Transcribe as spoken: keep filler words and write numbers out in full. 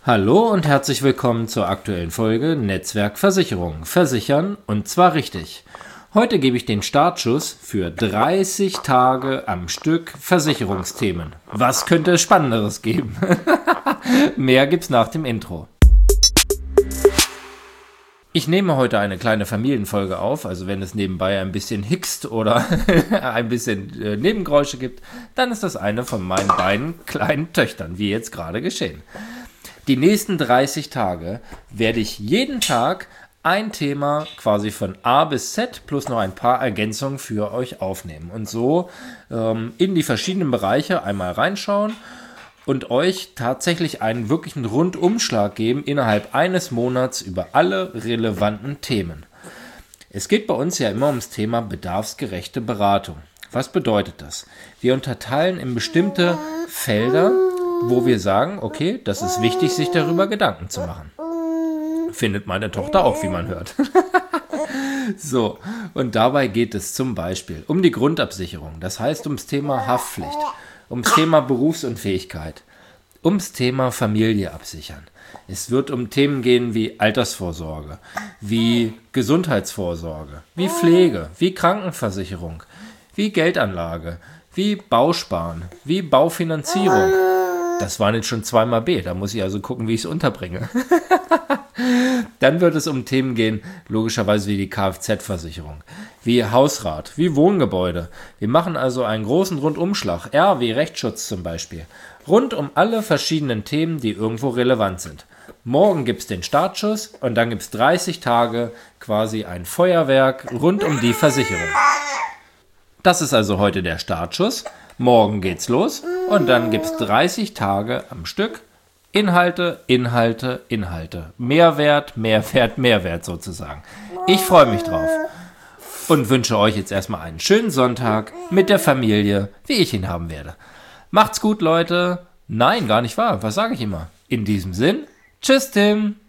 Hallo und herzlich willkommen zur aktuellen Folge Netzwerk Versicherung. Versichern und zwar richtig. Heute gebe ich den Startschuss für dreißig Tage am Stück Versicherungsthemen. Was könnte es Spannenderes geben? Mehr gibt's nach dem Intro. Ich nehme heute eine kleine Familienfolge auf, also wenn es nebenbei ein bisschen hickst oder ein bisschen äh, Nebengeräusche gibt, dann ist das eine von meinen beiden kleinen Töchtern, wie jetzt gerade geschehen. Die nächsten dreißig Tage werde ich jeden Tag ein Thema quasi von A bis Z plus noch ein paar Ergänzungen für euch aufnehmen und so ähm, in die verschiedenen Bereiche einmal reinschauen und euch tatsächlich einen wirklichen Rundumschlag geben innerhalb eines Monats über alle relevanten Themen. Es geht bei uns ja immer ums Thema bedarfsgerechte Beratung. Was bedeutet das? Wir unterteilen in bestimmte Felder, wo wir sagen, okay, das ist wichtig, sich darüber Gedanken zu machen. Findet meine Tochter auch, wie man hört. So, und dabei geht es zum Beispiel um die Grundabsicherung, das heißt ums Thema Haftpflicht, ums Thema Berufsunfähigkeit, ums Thema Familie absichern. Es wird um Themen gehen wie Altersvorsorge, wie Gesundheitsvorsorge, wie Pflege, wie Krankenversicherung, wie Geldanlage, wie Bausparen, wie Baufinanzierung. Das waren jetzt schon zweimal B, da muss ich also gucken, wie ich es unterbringe. Dann wird es um Themen gehen, logischerweise wie die Kfz-Versicherung, wie Hausrat, wie Wohngebäude. Wir machen also einen großen Rundumschlag, R wie Rechtsschutz zum Beispiel, rund um alle verschiedenen Themen, die irgendwo relevant sind. Morgen gibt es den Startschuss und dann gibt es dreißig Tage quasi ein Feuerwerk rund um die Versicherung. Das ist also heute der Startschuss. Morgen geht's los und dann gibt's dreißig Tage am Stück Inhalte, Inhalte, Inhalte. Mehrwert, Mehrwert, Mehrwert sozusagen. Ich freue mich drauf und wünsche euch jetzt erstmal einen schönen Sonntag mit der Familie, wie ich ihn haben werde. Macht's gut, Leute. Nein, gar nicht wahr. Was sage ich immer? In diesem Sinn, tschüss, Tim.